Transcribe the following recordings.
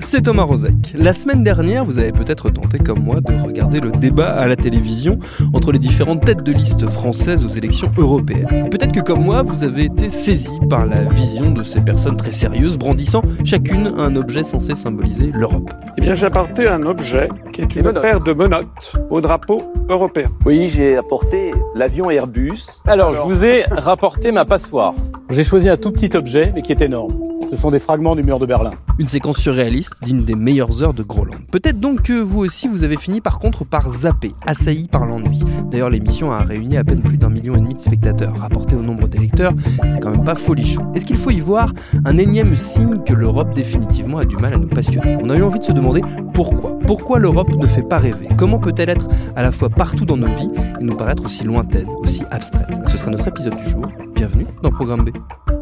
c'est Thomas Rozek. La semaine dernière, vous avez peut-être tenté comme moi de regarder le débat à la télévision entre les différentes têtes de liste françaises aux élections européennes. Et peut-être que comme moi, vous avez été saisi par la vision de ces personnes très sérieuses brandissant chacune un objet censé symboliser l'Europe. Eh bien, j'ai apporté un objet qui est une paire de menottes au drapeau européen. Oui, j'ai apporté l'avion Airbus. Alors, je vous ai rapporté ma passoire. J'ai choisi un tout petit objet, mais qui est énorme. Ce sont des fragments du mur de Berlin. Une séquence surréaliste digne des meilleures heures de Groland. Peut-être donc que vous aussi vous avez fini par contre par zapper, assailli par l'ennui. D'ailleurs l'émission a réuni à peine plus d'1,5 million de spectateurs. Rapporté au nombre d'électeurs, c'est quand même pas folichon. Est-ce qu'il faut y voir un énième signe que l'Europe définitivement a du mal à nous passionner ? On a eu envie de se demander pourquoi. Pourquoi l'Europe ne fait pas rêver ? Comment peut-elle être à la fois partout dans nos vies et nous paraître aussi lointaine, aussi abstraite ? Ce sera notre épisode du jour. Bienvenue dans Programme B.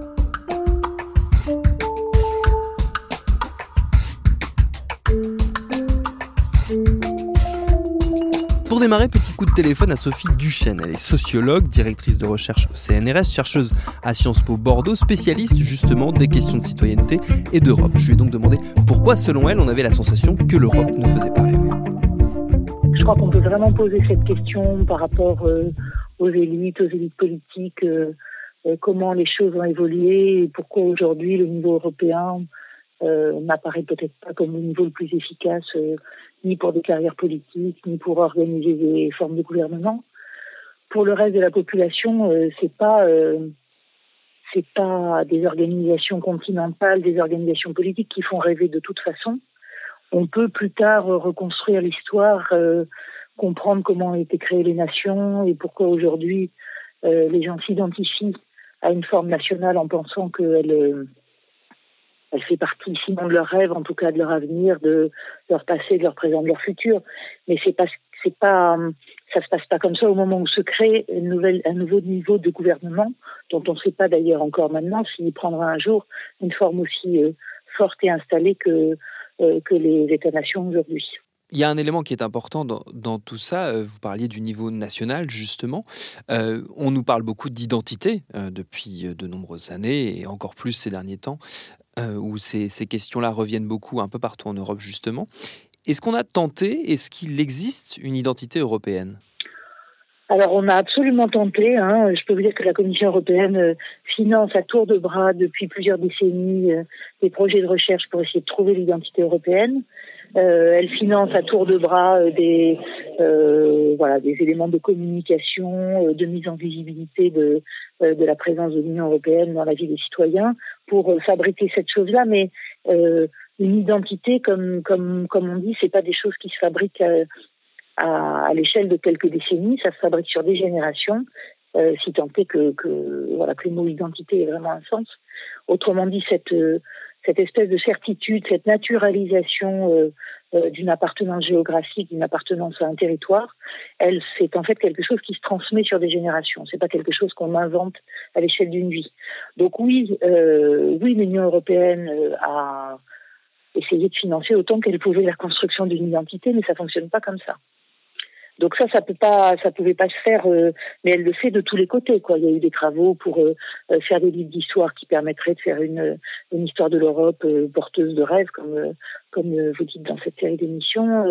Pour démarrer, petit coup de téléphone à Sophie Duchesne. Elle est sociologue, directrice de recherche au CNRS, chercheuse à Sciences Po Bordeaux, spécialiste justement des questions de citoyenneté et d'Europe. Je lui ai donc demandé pourquoi, selon elle, on avait la sensation que l'Europe ne faisait pas rêver. Je crois qu'on peut vraiment poser cette question par rapport aux élites politiques, comment les choses ont évolué et pourquoi aujourd'hui le niveau européen n'apparaît peut-être pas comme le niveau le plus efficace ni pour des carrières politiques, ni pour organiser des formes de gouvernement. Pour le reste de la population, c'est pas des organisations continentales, des organisations politiques qui font rêver de toute façon. On peut plus tard reconstruire l'histoire, comprendre comment ont été créées les nations et pourquoi aujourd'hui les gens s'identifient à une forme nationale en pensant qu'elle fait partie, sinon de leur rêve, en tout cas de leur avenir, de leur passé, de leur présent, de leur futur. Mais ça se passe pas comme ça au moment où se crée un nouveau niveau de gouvernement, dont on ne sait pas d'ailleurs encore maintenant s'il prendra un jour une forme aussi forte et installée que les États-nations aujourd'hui. Il y a un élément qui est important dans tout ça. Vous parliez du niveau national, justement. On nous parle beaucoup d'identité depuis de nombreuses années, et encore plus ces derniers temps, où ces questions-là reviennent beaucoup un peu partout en Europe, justement. Est-ce qu'on a tenté, est-ce qu'il existe une identité européenne ? Alors, on a absolument tenté. Je peux vous dire que la Commission européenne finance à tour de bras depuis plusieurs décennies des projets de recherche pour essayer de trouver l'identité européenne. Elle finance à tour de bras des éléments de communication, de mise en visibilité de la présence de l'Union européenne dans la vie des citoyens pour fabriquer cette chose-là. Mais une identité, comme on dit, c'est pas des choses qui se fabriquent à l'échelle de quelques décennies. Ça se fabrique sur des générations, si tant est que le mot identité ait vraiment un sens. Autrement dit, cette espèce de certitude, cette naturalisation d'une appartenance géographique, d'une appartenance à un territoire, c'est en fait quelque chose qui se transmet sur des générations. C'est pas quelque chose qu'on invente à l'échelle d'une vie. Donc oui, l'Union européenne a essayé de financer autant qu'elle pouvait la construction d'une identité, mais ça fonctionne pas comme ça. Donc ça pouvait pas se faire, mais elle le fait de tous les côtés, quoi. Il y a eu des travaux pour faire des livres d'histoire qui permettraient de faire une histoire de l'Europe porteuse de rêves, comme vous dites dans cette série d'émissions.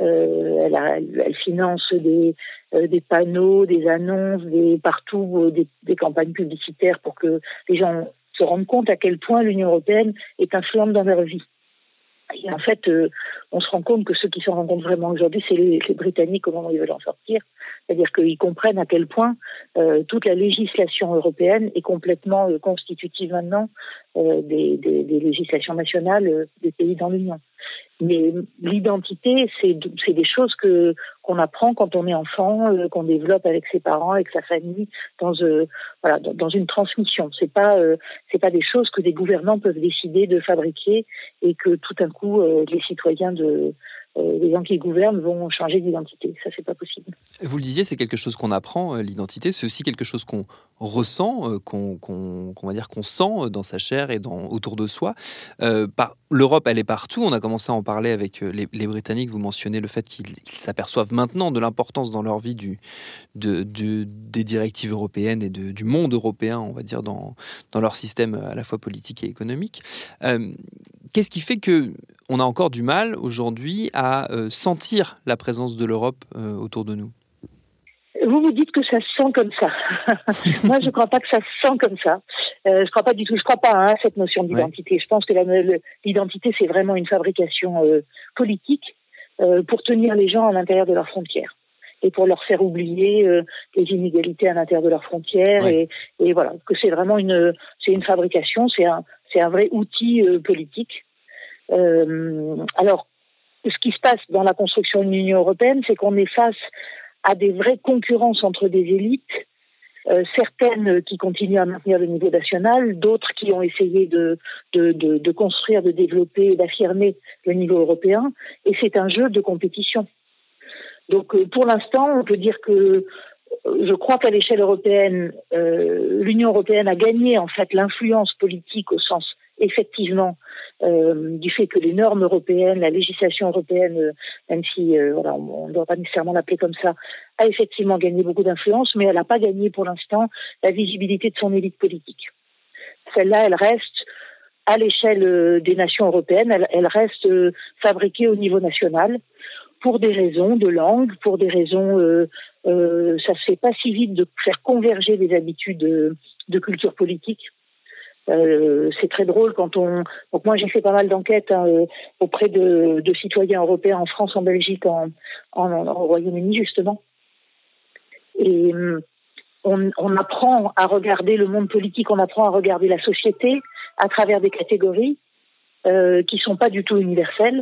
Elle finance des panneaux, des annonces, partout des campagnes publicitaires pour que les gens se rendent compte à quel point l'Union européenne est influente dans leur vie. Et en fait, on se rend compte que ceux qui s'en rendent compte vraiment aujourd'hui, c'est les Britanniques au moment où ils veulent en sortir. C'est-à-dire qu'ils comprennent à quel point toute la législation européenne est complètement constitutive maintenant des législations nationales des pays dans l'Union. Mais l'identité, c'est des choses qu'on apprend quand on est enfant, qu'on développe avec ses parents, avec sa famille, dans une transmission. C'est pas des choses que des gouvernants peuvent décider de fabriquer et que tout d'un coup les citoyens les gens qui gouvernent vont changer d'identité. Ça, c'est pas possible. Vous le disiez, c'est quelque chose qu'on apprend, l'identité. C'est aussi quelque chose qu'on ressent, qu'on sent dans sa chair et autour de soi. L'Europe, elle est partout. On a commencé à en parler avec les Britanniques. Vous mentionnez le fait qu'ils s'aperçoivent maintenant de l'importance dans leur vie des directives européennes et du monde européen, on va dire, dans leur système à la fois politique et économique. Qu'est-ce qui fait que on a encore du mal aujourd'hui à sentir la présence de l'Europe autour de nous. Vous dites que ça se sent comme ça. Moi, je ne crois pas que ça se sent comme ça. Je ne crois pas du tout. Je ne crois pas à cette notion d'identité. Ouais. Je pense que l'identité, c'est vraiment une fabrication politique pour tenir les gens à l'intérieur de leurs frontières et pour leur faire oublier les inégalités à l'intérieur de leurs frontières. Ouais. Et voilà, que c'est vraiment une fabrication, c'est un vrai outil politique. Alors, ce qui se passe dans la construction de l'Union européenne, c'est qu'on est face à des vraies concurrences entre des élites, certaines qui continuent à maintenir le niveau national, d'autres qui ont essayé de construire, de développer, d'affirmer le niveau européen, et c'est un jeu de compétition. Donc pour l'instant, on peut dire que je crois qu'à l'échelle européenne, l'Union européenne a gagné en fait l'influence politique au sens effectivement du fait que les normes européennes, la législation européenne, même si on ne doit pas nécessairement l'appeler comme ça, a effectivement gagné beaucoup d'influence, mais elle n'a pas gagné pour l'instant la visibilité de son élite politique. Celle-là, elle reste à l'échelle des nations européennes, elle reste fabriquée au niveau national pour des raisons de langue, pour des raisons, ça se fait pas si vite de faire converger des habitudes de culture politique. C'est très drôle donc moi j'ai fait pas mal d'enquêtes auprès de citoyens européens en France, en Belgique, au Royaume-Uni justement. Et on apprend à regarder le monde politique, on apprend à regarder la société à travers des catégories qui sont pas du tout universelles.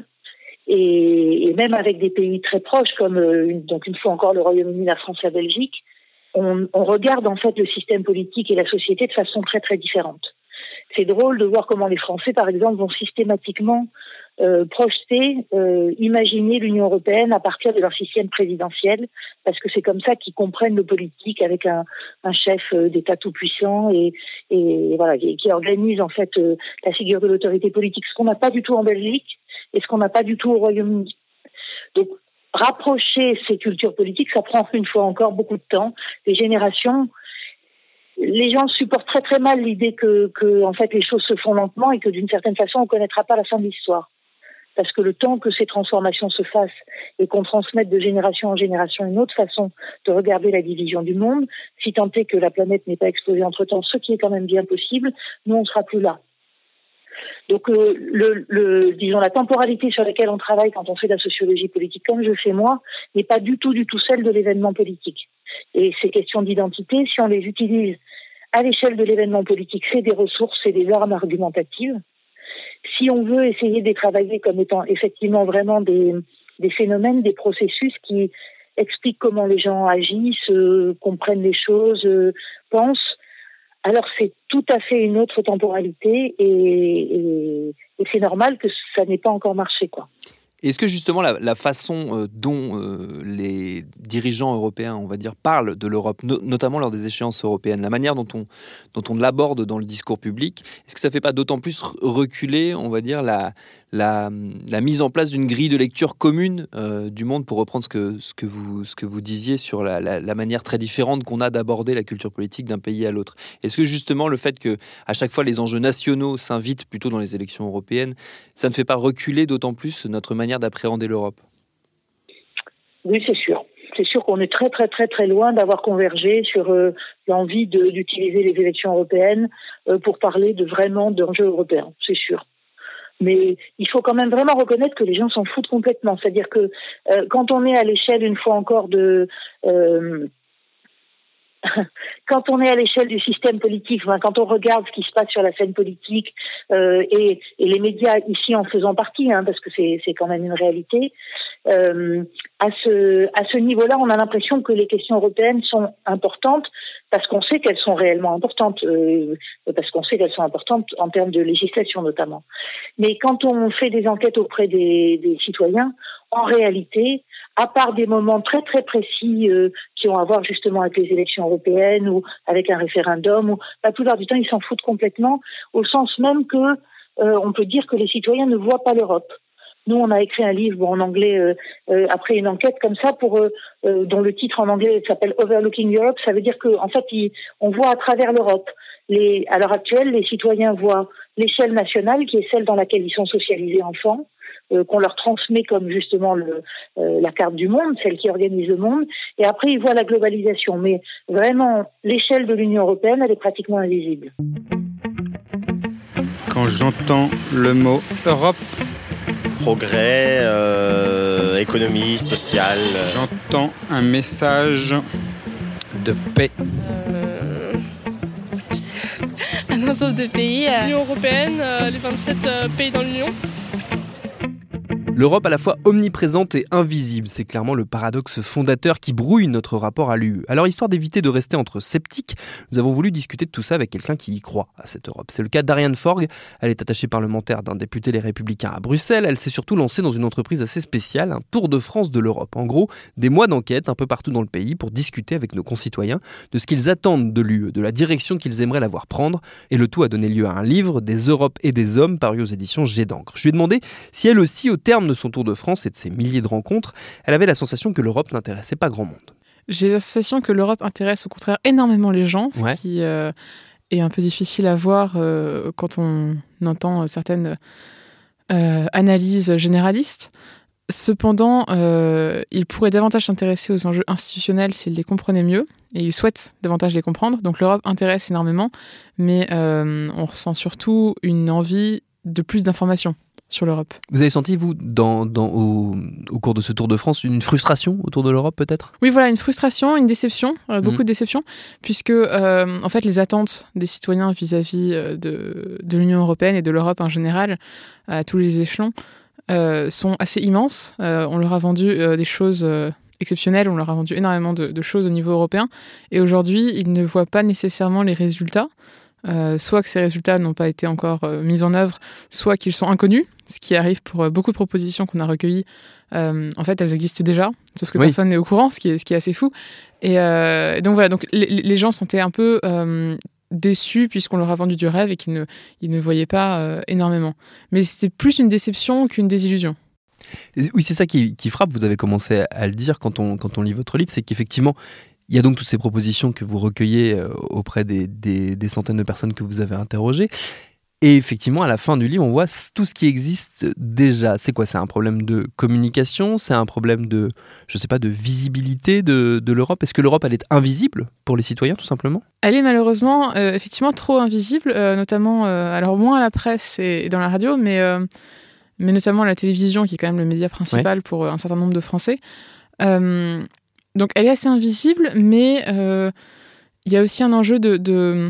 Et même avec des pays très proches comme donc une fois encore le Royaume-Uni, la France, la Belgique, on regarde en fait le système politique et la société de façon très très différente. C'est drôle de voir comment les Français, par exemple, vont systématiquement projeter, imaginer l'Union européenne à partir de leur système présidentiel, parce que c'est comme ça qu'ils comprennent le politique avec un chef d'État tout puissant et voilà, qui organise en fait la figure de l'autorité politique, ce qu'on n'a pas du tout en Belgique et ce qu'on n'a pas du tout au Royaume-Uni. Donc rapprocher ces cultures politiques, ça prend une fois encore beaucoup de temps. Les générations, les gens supportent très très mal l'idée que en fait les choses se font lentement et que d'une certaine façon on connaîtra pas la fin de l'histoire. Parce que le temps que ces transformations se fassent et qu'on transmette de génération en génération une autre façon de regarder la division du monde, si tant est que la planète n'est pas explosée entre-temps, ce qui est quand même bien possible, nous on sera plus là. Donc disons la temporalité sur laquelle on travaille quand on fait de la sociologie politique comme je fais moi n'est pas du tout celle de l'événement politique. Et ces questions d'identité, si on les utilise à l'échelle de l'événement politique, c'est des ressources, c'est des armes argumentatives. Si on veut essayer de les travailler comme étant effectivement vraiment des phénomènes, des processus qui expliquent comment les gens agissent, comprennent les choses, pensent, alors c'est tout à fait une autre temporalité et c'est normal que ça n'ait pas encore marché, quoi. Est-ce que justement la façon dont les dirigeants européens, on va dire, parlent de l'Europe, notamment lors des échéances européennes, la manière dont on l'aborde dans le discours public, est-ce que ça ne fait pas d'autant plus reculer, on va dire, la mise en place d'une grille de lecture commune du monde, pour reprendre ce que vous disiez sur la manière très différente qu'on a d'aborder la culture politique d'un pays à l'autre. Est-ce que justement le fait que à chaque fois les enjeux nationaux s'invitent plutôt dans les élections européennes, ça ne fait pas reculer d'autant plus notre manière d'appréhender l'Europe? Oui, c'est sûr. C'est sûr qu'on est très très très très loin d'avoir convergé sur l'envie d'utiliser les élections européennes pour parler vraiment d'enjeux européens, c'est sûr. Mais il faut quand même vraiment reconnaître que les gens s'en foutent complètement. C'est-à-dire que quand on est à l'échelle, une fois encore, quand on est à l'échelle du système politique, quand on regarde ce qui se passe sur la scène politique et les médias ici en faisant partie, parce que c'est quand même une réalité, à ce niveau-là, on a l'impression que les questions européennes sont importantes parce qu'on sait qu'elles sont réellement importantes, parce qu'on sait qu'elles sont importantes en termes de législation notamment. Mais quand on fait des enquêtes auprès des citoyens, en réalité, à part des moments très très précis qui ont à voir justement avec les élections européennes ou avec un référendum, ou la plupart du temps ils s'en foutent complètement, au sens même que on peut dire que les citoyens ne voient pas l'Europe. Nous, on a écrit un livre en anglais après une enquête comme ça dont le titre en anglais s'appelle Overlooking Europe. Ça veut dire que en fait, on voit à travers l'Europe. À l'heure actuelle, les citoyens voient l'échelle nationale, qui est celle dans laquelle ils sont socialisés enfants, qu'on leur transmet comme justement la carte du monde, celle qui organise le monde, et après ils voient la globalisation. Mais vraiment, l'échelle de l'Union européenne, elle est pratiquement invisible. Quand j'entends le mot Europe, progrès, économie, sociale. j'entends un message de paix. Un ensemble de pays. L'Union européenne, les 27 pays dans l'Union. L'Europe à la fois omniprésente et invisible, c'est clairement le paradoxe fondateur qui brouille notre rapport à l'UE. Alors, histoire d'éviter de rester entre sceptiques, nous avons voulu discuter de tout ça avec quelqu'un qui y croit à cette Europe. C'est le cas d'Ariane Forgues. Elle est attachée parlementaire d'un député Les Républicains à Bruxelles. Elle s'est surtout lancée dans une entreprise assez spéciale, un tour de France de l'Europe. En gros, des mois d'enquête un peu partout dans le pays pour discuter avec nos concitoyens de ce qu'ils attendent de l'UE, de la direction qu'ils aimeraient la voir prendre. Et le tout a donné lieu à un livre, Des Europes et des Hommes, paru aux éditions Jet d'encre. Je lui ai demandé si elle aussi, au terme de son tour de France et de ses milliers de rencontres, elle avait la sensation que l'Europe n'intéressait pas grand monde. J'ai la sensation que l'Europe intéresse au contraire énormément les gens, ce qui est un peu difficile à voir quand on entend certaines analyses généralistes. Cependant, il pourrait davantage s'intéresser aux enjeux institutionnels s'il les comprenait mieux, et il souhaite davantage les comprendre. Donc l'Europe intéresse énormément, mais on ressent surtout une envie de plus d'informations sur l'Europe. Vous avez senti, vous, au cours de ce Tour de France, une frustration autour de l'Europe, peut-être ? Oui, voilà, une frustration, une déception, beaucoup de déception, puisque, en fait, les attentes des citoyens vis-à-vis de l'Union européenne et de l'Europe en général, à tous les échelons, sont assez immenses. On leur a vendu des choses exceptionnelles, on leur a vendu énormément de choses au niveau européen, et aujourd'hui, ils ne voient pas nécessairement les résultats, soit que ces résultats n'ont pas été encore mis en œuvre, soit qu'ils sont inconnus, ce qui arrive pour beaucoup de propositions qu'on a recueillies. En fait, elles existent déjà, sauf que personne n'est au courant, ce qui est assez fou. Et donc voilà, donc les gens sentaient un peu déçus puisqu'on leur a vendu du rêve et qu'ils ne voyaient pas énormément. Mais c'était plus une déception qu'une désillusion. Oui, c'est ça qui frappe, vous avez commencé à le dire quand on lit votre livre, c'est qu'effectivement, il y a donc toutes ces propositions que vous recueillez auprès des centaines de personnes que vous avez interrogées. Et effectivement, à la fin du livre, on voit tout ce qui existe déjà. C'est quoi ? C'est un problème de communication ? C'est un problème de, je sais pas, de visibilité de l'Europe ? Est-ce que l'Europe, elle est invisible pour les citoyens, tout simplement ? Elle est malheureusement, effectivement, trop invisible, notamment, alors moins à la presse et dans la radio, mais notamment à la télévision, qui est quand même le média principal pour un certain nombre de Français. Donc elle est assez invisible, mais il y a aussi un enjeu de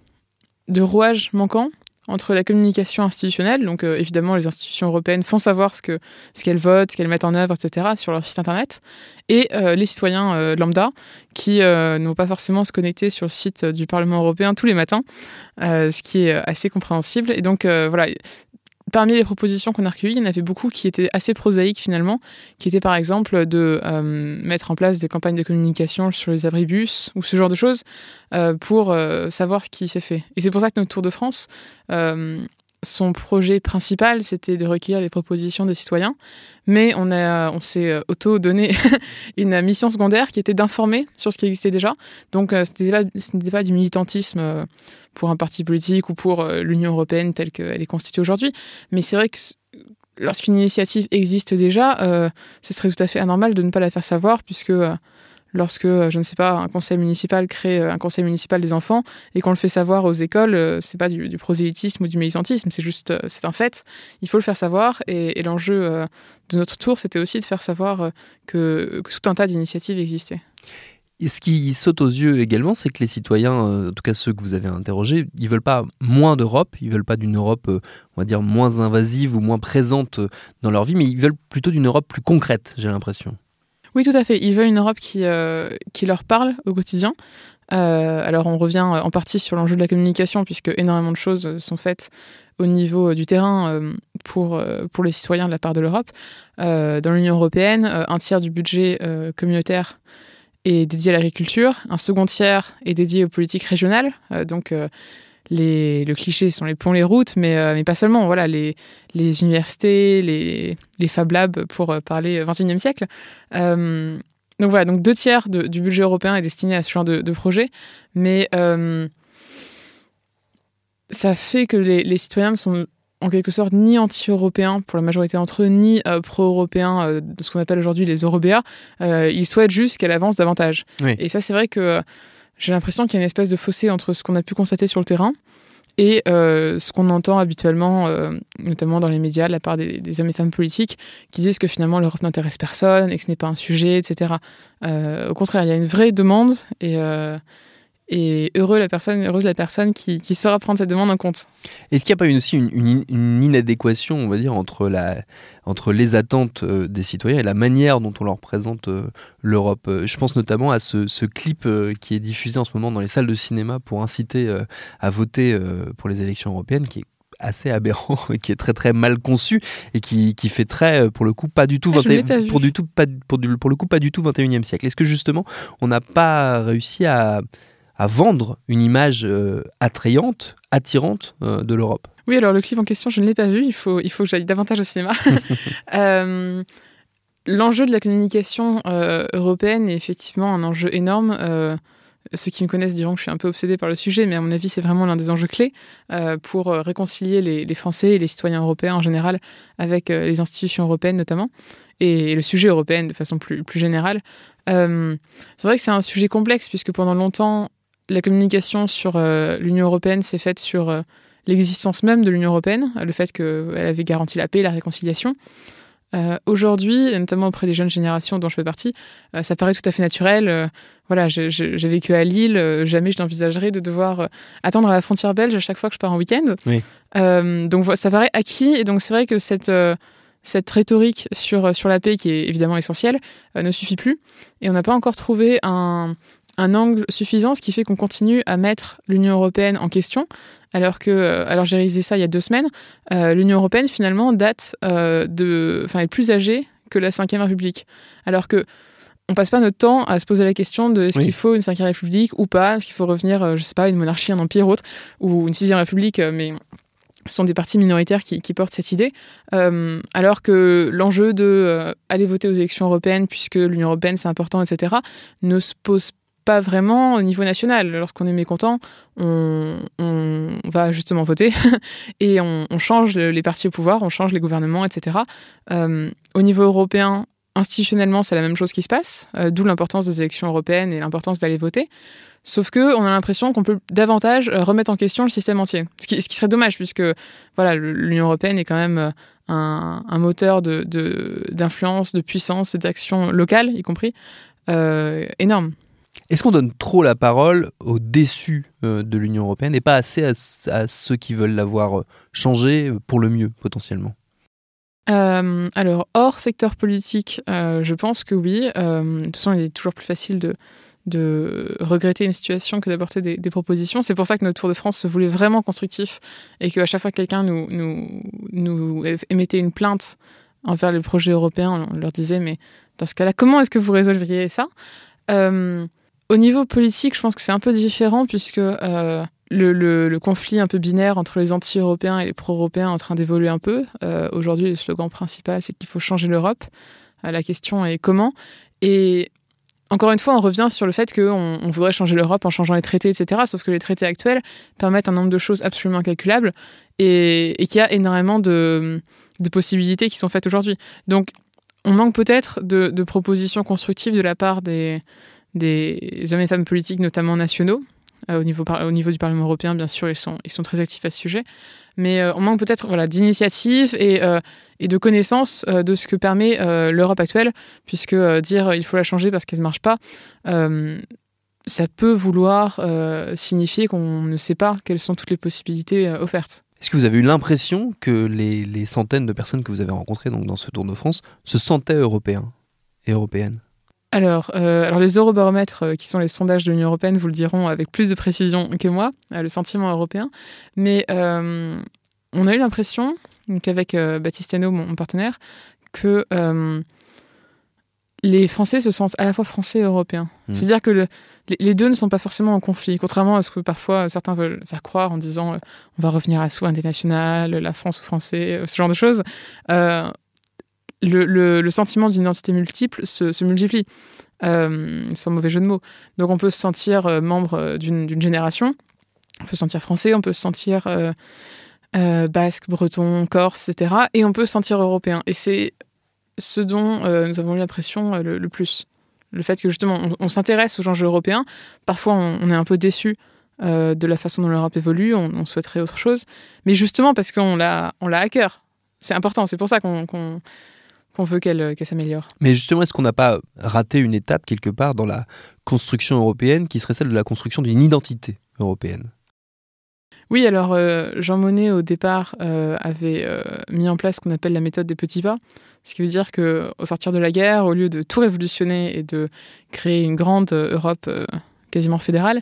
rouage manquant entre la communication institutionnelle, donc évidemment les institutions européennes font savoir ce qu'elles votent, ce qu'elles mettent en œuvre, etc. sur leur site internet, et les citoyens lambda qui ne vont pas forcément se connecter sur le site du Parlement européen tous les matins, ce qui est assez compréhensible. Et donc voilà, parmi les propositions qu'on a recueillies, il y en avait beaucoup qui étaient assez prosaïques finalement, qui étaient par exemple de mettre en place des campagnes de communication sur les abribus ou ce genre de choses pour savoir ce qui s'est fait. Et c'est pour ça que notre Tour de France, son projet principal, c'était de recueillir les propositions des citoyens, mais on s'est auto-donné une mission secondaire qui était d'informer sur ce qui existait déjà. Donc ce n'était pas du militantisme pour un parti politique ou pour l'Union européenne telle qu'elle est constituée aujourd'hui, mais c'est vrai que lorsqu'une initiative existe déjà, ce serait tout à fait anormal de ne pas la faire savoir, puisque lorsque, je ne sais pas, un conseil municipal crée un conseil municipal des enfants et qu'on le fait savoir aux écoles, c'est pas du prosélytisme ou du militantisme, c'est un fait. Il faut le faire savoir, et l'enjeu de notre tour, c'était aussi de faire savoir que tout un tas d'initiatives existaient. Et ce qui saute aux yeux également, c'est que les citoyens, en tout cas ceux que vous avez interrogés, ils veulent pas moins d'Europe, ils veulent pas d'une Europe, on va dire, moins invasive ou moins présente dans leur vie, mais ils veulent plutôt d'une Europe plus concrète, j'ai l'impression. Oui, tout à fait. Ils veulent une Europe qui leur parle au quotidien. Alors, on revient en partie sur l'enjeu de la communication, puisque énormément de choses sont faites au niveau du terrain pour les citoyens de la part de l'Europe. Dans l'Union européenne, un tiers du budget communautaire est dédié à l'agriculture, un second tiers est dédié aux politiques régionales, donc le cliché sont les ponts, les routes, mais pas seulement. Voilà, les universités, les Fab Labs pour parler 21e siècle. Donc voilà, donc 2/3 du budget européen est destiné à ce genre de projet, mais ça fait que les citoyens ne sont en quelque sorte ni anti-européens pour la majorité d'entre eux, ni pro-européens de ce qu'on appelle aujourd'hui les Eurobéas. Ils souhaitent juste qu'elle avance davantage. Oui. Et ça, c'est vrai que j'ai l'impression qu'il y a une espèce de fossé entre ce qu'on a pu constater sur le terrain et ce qu'on entend habituellement, notamment dans les médias, de la part des hommes et femmes politiques, qui disent que finalement l'Europe n'intéresse personne et que ce n'est pas un sujet, etc. Au contraire, il y a une vraie demande et heureuse la personne qui saura prendre cette demande en compte. Est-ce qu'il n'y a pas aussi une inadéquation, on va dire, entre les attentes des citoyens et la manière dont on leur présente l'Europe ? Je pense notamment à ce clip qui est diffusé en ce moment dans les salles de cinéma pour inciter à voter pour les élections européennes, qui est assez aberrant, qui est très très mal conçu et qui fait très, pour le coup, pas du tout 21e siècle. Est-ce que justement, on n'a pas réussi à vendre une image attrayante, attirante de l'Europe? Oui, alors le clip en question, je ne l'ai pas vu, il faut que j'aille davantage au cinéma. L'enjeu de la communication européenne est effectivement un enjeu énorme. Ceux qui me connaissent diront que je suis un peu obsédée par le sujet, mais à mon avis, c'est vraiment l'un des enjeux clés pour réconcilier les Français et les citoyens européens en général avec les institutions européennes notamment, et le sujet européen de façon plus générale. C'est vrai que c'est un sujet complexe, puisque pendant longtemps, la communication sur l'Union européenne s'est faite sur l'existence même de l'Union européenne, le fait qu'elle avait garanti la paix et la réconciliation. Aujourd'hui, notamment auprès des jeunes générations dont je fais partie, ça paraît tout à fait naturel. Voilà, j'ai vécu à Lille, jamais je n'envisagerais de devoir attendre à la frontière belge à chaque fois que je pars en week-end. Oui. Donc ça paraît acquis, et donc c'est vrai que cette rhétorique sur la paix, qui est évidemment essentielle, ne suffit plus. Et on n'a pas encore trouvé un angle suffisant, ce qui fait qu'on continue à mettre l'Union européenne en question, alors j'ai réalisé ça il y a 2 semaines. L'Union européenne, finalement, est plus âgée que la Ve République. Alors que on passe pas notre temps à se poser la question de est-ce qu'il faut une Ve République ou pas, est-ce qu'il faut revenir, je sais pas, une monarchie, un empire ou autre, ou une Sixième République, mais ce sont des partis minoritaires qui portent cette idée, alors que l'enjeu de aller voter aux élections européennes, puisque l'Union européenne c'est important, etc., ne se pose pas vraiment au niveau national. Lorsqu'on est mécontent, on va justement voter et on change les partis au pouvoir, on change les gouvernements, etc. Au niveau européen, institutionnellement, c'est la même chose qui se passe, d'où l'importance des élections européennes et l'importance d'aller voter. Sauf qu'on a l'impression qu'on peut davantage remettre en question le système entier. Ce qui serait dommage, puisque voilà, l'Union européenne est quand même un moteur d'influence, de puissance et d'action locale, y compris, énorme. Est-ce qu'on donne trop la parole aux déçus de l'Union européenne et pas assez à ceux qui veulent la voir changer pour le mieux, potentiellement ? Alors, hors secteur politique, je pense que oui. De toute façon, il est toujours plus facile de regretter une situation que d'apporter des propositions. C'est pour ça que notre Tour de France se voulait vraiment constructif et qu'à chaque fois que quelqu'un nous émettait une plainte envers les projets européens, on leur disait, mais dans ce cas-là, comment est-ce que vous résolveriez ça ? Au niveau politique, je pense que c'est un peu différent, puisque le conflit un peu binaire entre les anti-européens et les pro-européens est en train d'évoluer un peu. Aujourd'hui, le slogan principal, c'est qu'il faut changer l'Europe. La question est comment ? Et encore une fois, on revient sur le fait qu'on voudrait changer l'Europe en changeant les traités, etc. Sauf que les traités actuels permettent un nombre de choses absolument incalculables et qu'il y a énormément de possibilités qui sont faites aujourd'hui. Donc, on manque peut-être de propositions constructives de la part des hommes et femmes politiques, notamment nationaux. Au niveau du Parlement européen, bien sûr, ils sont très actifs à ce sujet. Mais on manque peut-être d'initiatives et de connaissances de ce que permet l'Europe actuelle, puisque dire il faut la changer parce qu'elle ne marche pas, ça peut vouloir signifier qu'on ne sait pas quelles sont toutes les possibilités offertes. Est-ce que vous avez eu l'impression que les centaines de personnes que vous avez rencontrées donc, dans ce Tour de France se sentaient européens et européennes ? Alors les eurobaromètres, qui sont les sondages de l'Union européenne, vous le diront avec plus de précision que moi, le sentiment européen. Mais on a eu l'impression, qu'avec Baptiste Henault, mon partenaire, que les Français se sentent à la fois français et européens. C'est-à-dire que les deux ne sont pas forcément en conflit, contrairement à ce que parfois certains veulent faire croire en disant on va revenir à la souveraineté nationale, la France aux Français, ce genre de choses. Le sentiment d'une identité multiple se multiplie, sans mauvais jeu de mots. Donc on peut se sentir membre d'une génération, on peut se sentir français, on peut se sentir basque, breton, corse, etc. Et on peut se sentir européen. Et c'est ce dont nous avons eu l'impression le plus. Le fait que justement, on s'intéresse aux enjeux européens. Parfois, on est un peu déçu de la façon dont l'Europe évolue. On souhaiterait autre chose. Mais justement, parce qu'on l'a à cœur. C'est important. C'est pour ça qu'on veut qu'elle s'améliore. Mais justement, est-ce qu'on n'a pas raté une étape quelque part dans la construction européenne qui serait celle de la construction d'une identité européenne ? Oui, alors Jean Monnet, au départ, avait mis en place ce qu'on appelle la méthode des petits pas, ce qui veut dire qu'au sortir de la guerre, au lieu de tout révolutionner et de créer une grande Europe quasiment fédérale,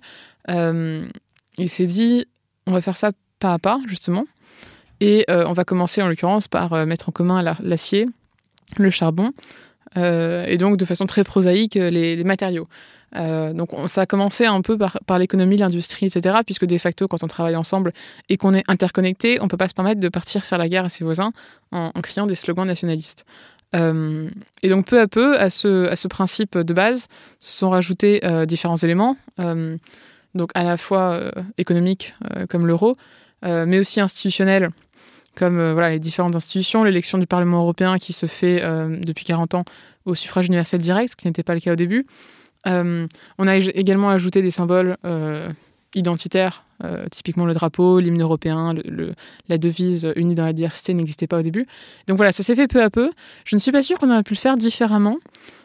il s'est dit, on va faire ça pas à pas, justement, et on va commencer, en l'occurrence, par mettre en commun l'acier, le charbon, et donc de façon très prosaïque, les matériaux. Donc ça a commencé un peu par l'économie, l'industrie, etc. Puisque de facto, quand on travaille ensemble et qu'on est interconnecté, on ne peut pas se permettre de partir faire la guerre à ses voisins en criant des slogans nationalistes. Et donc peu à peu, à ce principe de base, se sont rajoutés différents éléments, donc à la fois économiques comme l'euro, mais aussi institutionnels, comme les différentes institutions, l'élection du Parlement européen qui se fait depuis 40 ans au suffrage universel direct, ce qui n'était pas le cas au début. On a également ajouté des symboles identitaires, typiquement le drapeau, l'hymne européen, la devise unie dans la diversité n'existait pas au début. Donc voilà, ça s'est fait peu à peu. Je ne suis pas sûre qu'on aurait pu le faire différemment.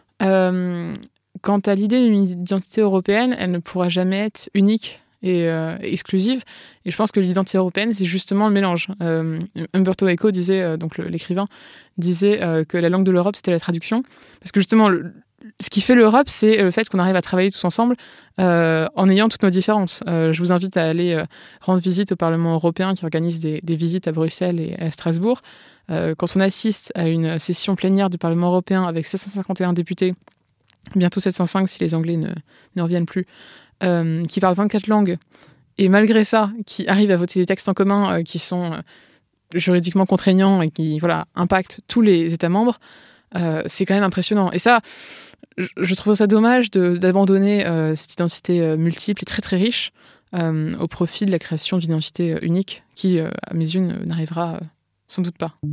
Quant à l'idée d'une identité européenne, elle ne pourra jamais être unique et exclusive. Et je pense que l'identité européenne, c'est justement le mélange. Umberto Eco disait, donc l'écrivain, disait que la langue de l'Europe, c'était la traduction. Parce que justement, ce qui fait l'Europe, c'est le fait qu'on arrive à travailler tous ensemble en ayant toutes nos différences. Je vous invite à aller rendre visite au Parlement européen qui organise des visites à Bruxelles et à Strasbourg. Quand on assiste à une session plénière du Parlement européen avec 751 députés, bientôt 705 si les Anglais ne reviennent plus, qui parlent 24 langues, et malgré ça, qui arrivent à voter des textes en commun qui sont juridiquement contraignants et qui impactent tous les États membres, c'est quand même impressionnant. Et ça, je trouve ça dommage d'abandonner cette identité multiple et très très riche au profit de la création d'une identité unique qui, à mes yeux, n'arrivera sans doute pas.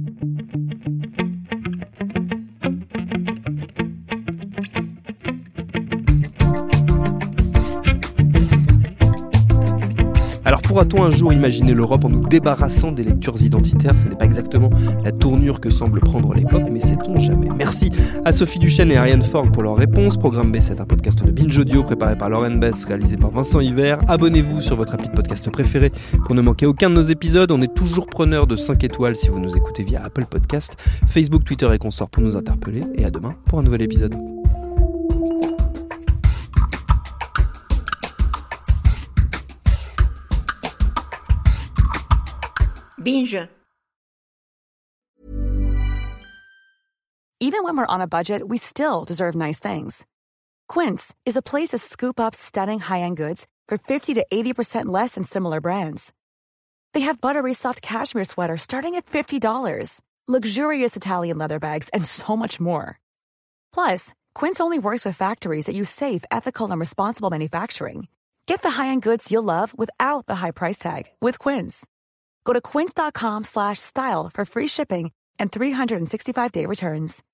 Alors pourra-t-on un jour imaginer l'Europe en nous débarrassant des lectures identitaires ? Ce n'est pas exactement la tournure que semble prendre l'époque, mais sait-on jamais. Merci à Sophie Duchesne et Ariane Forgue pour leurs réponses. Programme B, c'est un podcast de Binge Audio préparé par Lauren Bess, réalisé par Vincent Hiver. Abonnez-vous sur votre appli de podcast préféré pour ne manquer aucun de nos épisodes. On est toujours preneur de 5 étoiles si vous nous écoutez via Apple Podcast, Facebook, Twitter et consorts pour nous interpeller. Et à demain pour un nouvel épisode. Binge. Even when we're on a budget, we still deserve nice things. Quince is a place to scoop up stunning high-end goods for 50 to 80% less than similar brands. They have buttery soft cashmere sweaters starting at $50, luxurious Italian leather bags, and so much more. Plus, Quince only works with factories that use safe, ethical, and responsible manufacturing. Get the high-end goods you'll love without the high price tag with Quince. Go to quince.com/style for free shipping and 365-day returns.